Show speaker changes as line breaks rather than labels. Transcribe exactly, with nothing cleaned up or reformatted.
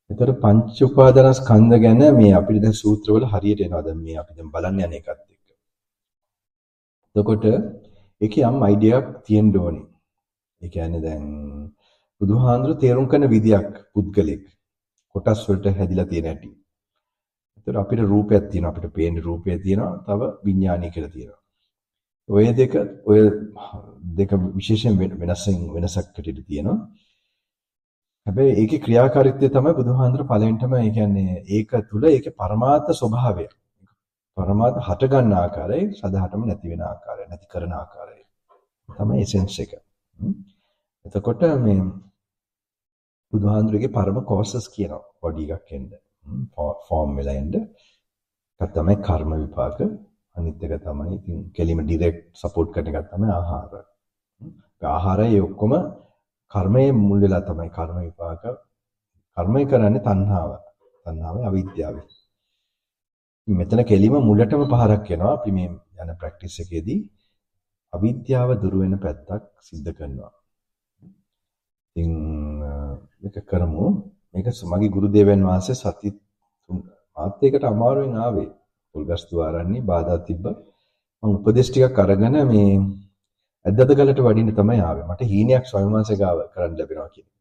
ඒතර පංච උපාදානස්කන්ධ ගැන මේ අපිට දැන් සූත්‍රවල හරියට එනවා. දැන් මේ අපි දැන් බලන්න යන එකත් එක්ක. එතකොට ඒකේ යම් අයිඩියාවක් තියෙන්න ඕනේ. ඒ කියන්නේ දැන් බුදුහාඳුර තේරුම් කරන විදියක් පුද්ගලික කොටස් වලට හැදිලා තියෙන හැටි. ඒතර අපිට රූපයක් තියෙනවා. අපිට පේන රූපය තියෙනවා. තව විඥානය කියලා තියෙනවා. ඔය දෙක ඔය දෙක විශේෂයෙන් වෙනසින් වෙනසක් කටිට තියෙනවා. හැබැයි ඒකේ ක්‍රියාකාරීත්වය තමයි බුදුහාඳුර පළවෙනිටම ඒ කියන්නේ ඒක තුල ඒකේ පරමාර්ථ ස්වභාවය. පරමාර්ථ හට ගන්න ආකාරය, සදහටම නැති වෙන ආකාරය, නැති කරන ආකාරය තමයි එසෙන්ස් එක. එතකොට මේ බුදුහාඳුරගේ පරම කෝසස් කියනවා බොඩි එකක් එන්න. ෆෝම් වෙලා එන්න. ඒක තමයි කර්ම විපාක. අනිත් එක තමයි ඉතින් කෙලිම ඩිරෙක්ට් සපෝට් කරන එක තමයි ආහාර. ආහාරය ඔක්කොම කර්මයේ මුල් වෙලා තමයි කර්ම විපාක. කර්මය කරන්නේ තණ්හාව. තණ්හාවේ අවිද්‍යාව. මෙතන කෙලිම මුලටම පහරක් එනවා අපි මේ යන ප්‍රැක්ටිස් එකේදී අවිද්‍යාව දුරු වෙන පැත්තක් සිද්ධ කරනවා. ඉතින් මේක කරමු. මේක මගේ ගුරු දේවයන් වහන්සේ සති මාත් එකට අමාරුවෙන් ආවේ. පොල්ගස්තු ආරන්නේ බාධා තිබ්බ. මම උපදේශ ටිකක් අරගෙන මේ ඇද්දද ගලට වඩින්න තමයි ආවේ. මට හීනයක් ස්වාමීන් වහන්සේ ගාව කරන්න ලැබෙනවා කියන.